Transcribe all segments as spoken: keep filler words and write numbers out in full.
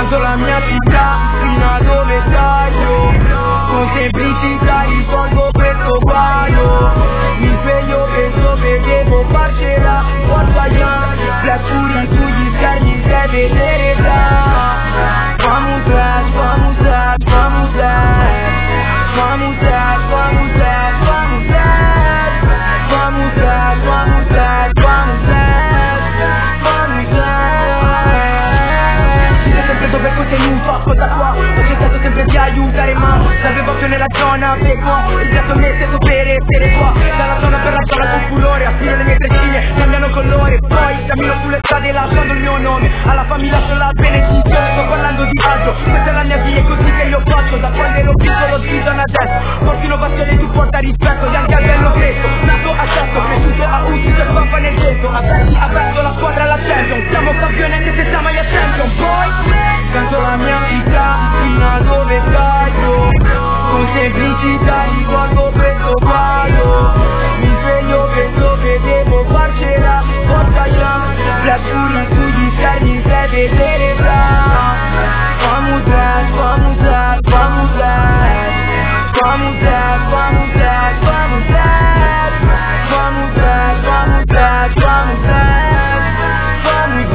Canto la mia città fino a dove taglio, con semplicità risolvo questo guaio. Mi sveglio, penso che devo farcela, forza young, black fury sugli schermi se vedere da. Vamos back, vamos back, vamos back, vamos back, vamos back, vamos back, vamos back, vamos back, vamos back, vamos back. Ci sei sempre dove contenuto, ascolta qua, ho cercato sempre di aiutare ma l'avevo più nella zona, vedo il gatto me stesso per essere qua. Dalla zona per la zona con furore, affino le mie treccine, cambiano colore. Poi cammino sulle strade lasciando il mio nome, alla famiglia lascio la benedizione. Sto parlando di alto, questa è la mia via, è così che io faccio. Da quando ero piccolo zitano adesso, porti innovazione, tu porta rispetto. Bianchi al bello greco, nato a cesso, cresciuto a Uti, per papà nel gesso. Aperti, aperto la squadra alla Champions, siamo campioni anche se siamo agli Champions. Poi canto la mia città fino a dove taglio, con semplicità risolvo questo guaio. Mi sveglio, penso che devo farcela, forza young, black fury sugli schermi se vedere da. Vamos back, vamos back, vamos back, vamos back, vamos back, vamos back, vamos back, vamos back, vamos back, vamos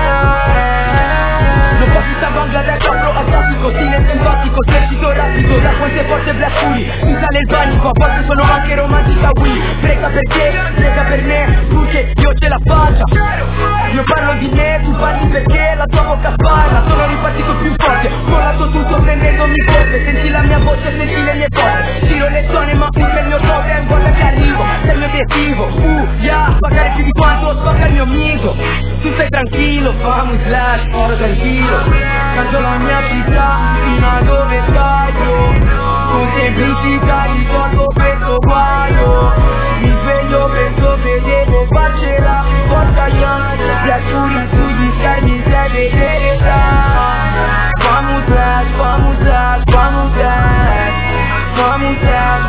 back. Non posso stare Bangladesh, apro asiatico, stile simpatico, esercito rapido, da quante forze black fury, mi sale il panico, a volte sono anche romantica, Willy. Prega perché, prega per me, tu che io ce la faccia. Io parlo di me, tu parli perché la tua bocca parla. Sono ripartito più forte, volato tutto prendendomi forte. Senti la mia voce, senti le mie cose. Giro le zone ma usa il mio totem, guarda che arrivo, sei il mio obiettivo. Uh, yeah, pagare più di quanto spacca il mio amico. Tu stai tranquillo, fammi slash, oro tranquillo. Canto la mia città fino a dove taglio, con semplicità risolvo questo guaio. Mi sveglio, penso che devo farcela, forza young, black fury sugli schermi se vedere da. Vamos back, vamos back, vamos back, vamos back,